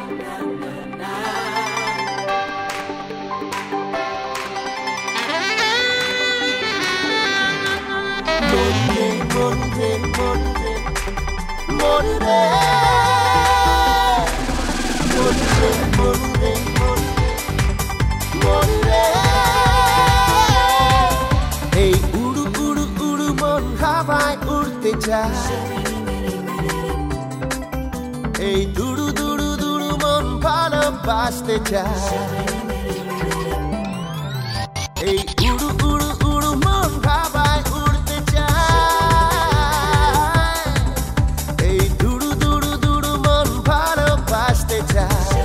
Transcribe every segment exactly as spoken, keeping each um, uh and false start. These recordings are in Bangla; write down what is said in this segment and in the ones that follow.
এই উড়ু উড়ু উড়ু মন হাওয়ায় উড়তে চায়, এই দুড়ু দুড়ু দুড়ু মন ভালোবাসতে চায়, এই উড়ু উড়ু উড়ু মন হাওয়ায় উড়তে চায়, এই দুড়ু দুড়ু দুড়ু মন ভালোবাসতে চায়।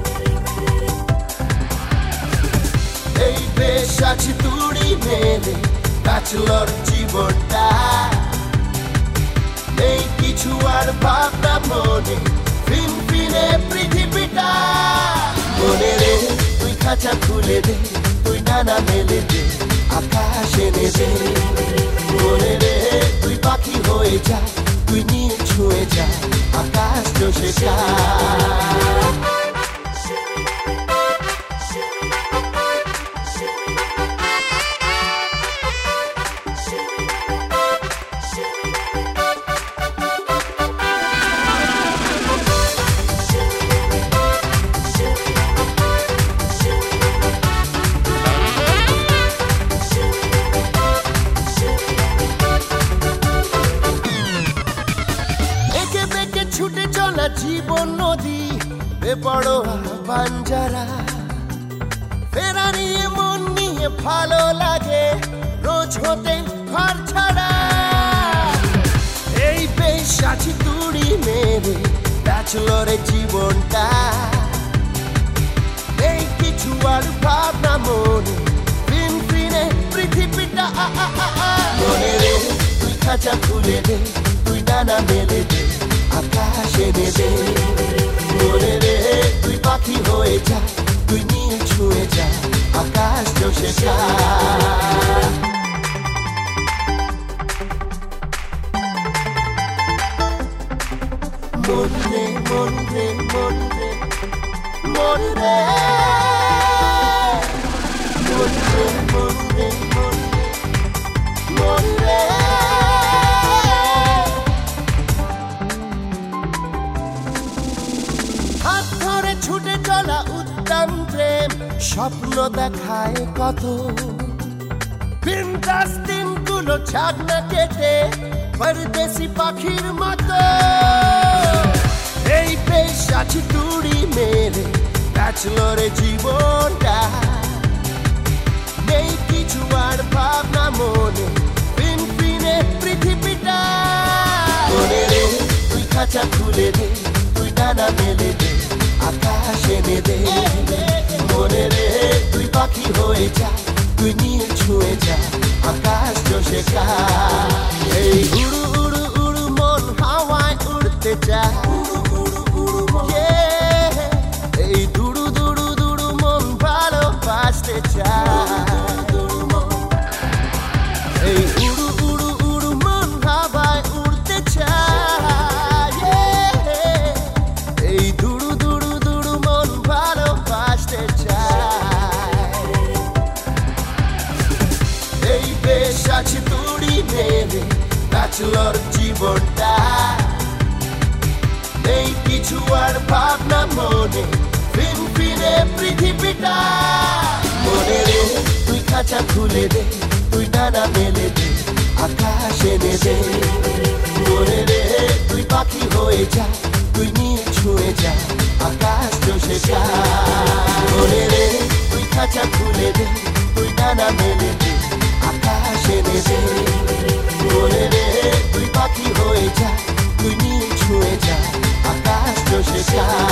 এই বেশ আছি তুড়ি মেলে কাছলর জীবনটা, এই কিছু আর ভাবনা মনে ফিনফিনে পৃথিবীটা। মনে রে তুই খাঁচা খুলে দে, তুই ডানা মেলে দে, আকাশ এনে দে। মনে রে তুই পাখি হয়ে যা, তুই নিয়ে ছুঁয়ে যা, আকাশ চষে যা। ছুটে চলা জীবন নদী বেপরোয়া বাঞ্জারা, ফেরা নিয়ে মন নিয়ে ভালো লাগে রোজ হতে ঘর ছাড়া। এই বেশ আছি তুড়ি মেরে ব্যাচলরে জীবনটা, এই কিছু আর ভাবনা মনে ফিনফিনে পৃথিবীটা। মনে রে তুই খাঁচা খুলে দে, তুই ডানা মেলে দে, আকাশ এনে দে। মনে রে তুই পাখি হয়ে যা, তুই নিয়ে ছুঁয়ে যা, আকাশ চষে যা। মন রে মন রে মন রে মন রে মন রে মন রে মন রে মন রে। হাত ধরে ছুটে চলা উদ্দাম প্রেম স্বপ্ন দেখায় কত, বিন্দাস দিনগুলো ছাগনা কেটে পরদেশি পাখির মতো। এই বেশ আছি তুড়ি মেরে ব্যাচলরে জীবনটা, নেই কিছু আর ভাবনা মনে ফিনফিনে পৃথিবীটা। মনে রে তুই খাঁচা খুলে দে, তুই ডানা মেলে দে, আকাশ এনে দে। মনে রে তুই পাখি হয়ে যা, তুই নিয়ে ছুঁয়ে যা, আকাশ চষে যা। এই উড়ু উড়ু উড়ু মন হাওয়ায় উড়তে চায়, এই দুড়ু দুড়ু দুড়ু মন ভালোবাসতে চায়। এই উড়ু উড়ু উড়ু মন হাওয়ায় উড়তে চায়, এই দুড়ু দুড়ু দুড়ু মন ভালোবাসতে চায়। এই বেশ আছে তুড়ি মেরে ব্যাচলর জীবনটা, এই কিছু আর ভাবনা মনে ফিনফিনে পৃথিবীটা। মনে রে তুই খাঁচা খুলে দে, তুই ডানা মেলে দে, আকাশ এনে দে। মনে রে তুই পাখি হয়ে যা, তুই নিয়ে ছুঁয়ে যা, আকাশ চষে যা। মনে রে তুই খাঁচা খুলে দে, তুই ডানা মেলে দে, আকাশ এনে দে। মনে রে তুই পাখি হয়ে যা, তুই নিয়ে ছুঁয়ে যা, আকাশ চষে যা।